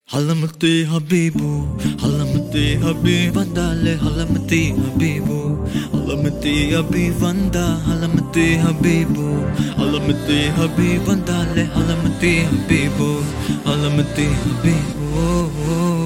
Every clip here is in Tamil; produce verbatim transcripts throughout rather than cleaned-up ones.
Halamati Habibu, Halamati Habib Vandale, Halamati Habibu, Halamati Habib Vanda, Halamati Habibu, Halamati Habib Vandale, Halamati Habibu, Halamati Habibu.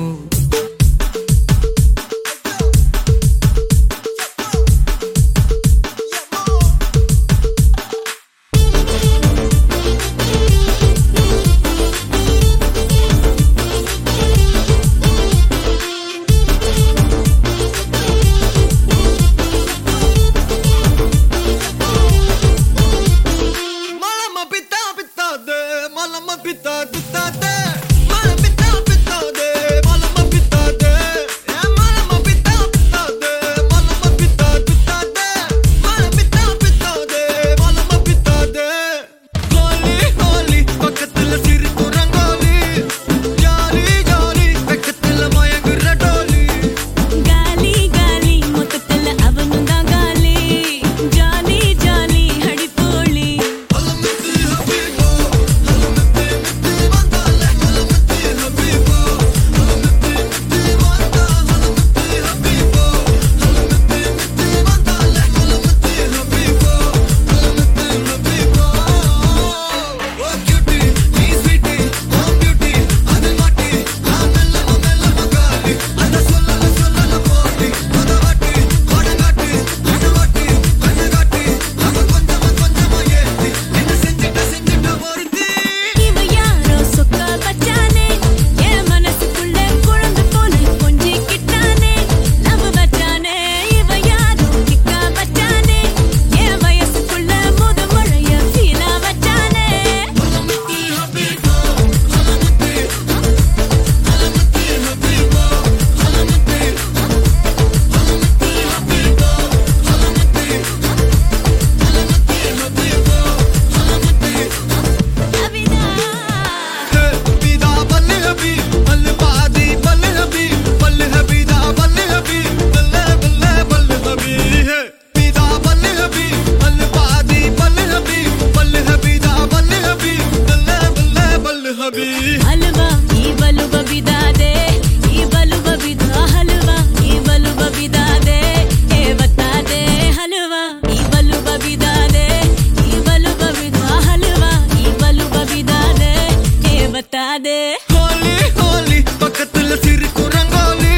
हलवा ई बलु बबिदा दे ई बलु बबिदा हलवा ई बलु बबिदा दे ए बता दे हलवा ई बलु बबिदा दे ई बलु बबिदा हलवा ई बलु बबिदा दे ए बता दे होली होली பக்கத்துல சிரிக்கு ரங்கோலி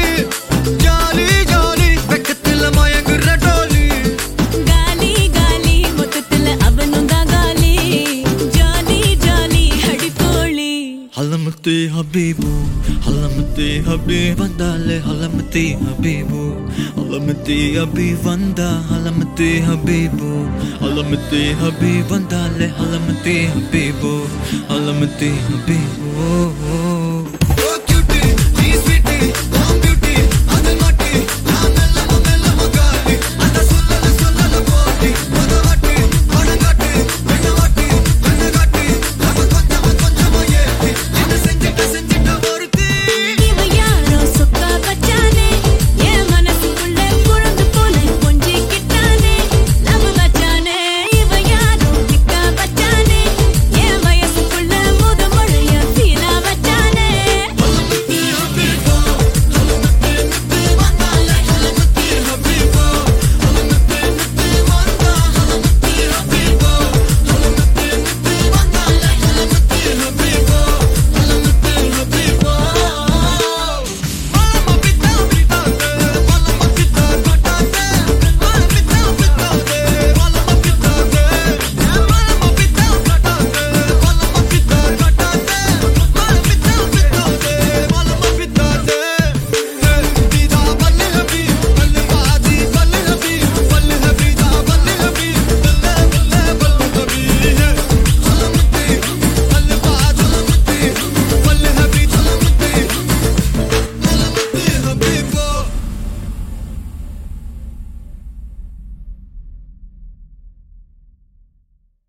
ஜாலி ஜாலி பக்கத்துல மயங்குற டோலி गाली गाली முத்தத்துல அவனுந்தா गाली ஜாலி ஜாலி ஹடிபோலி Halamati Habibu, Halamati Habib Vandale, Halamati Habibu, Halamati Habib Vanda, Halamati Habibu, Halamati Habib Vandale, Halamati Habibu, Halamati Habibu.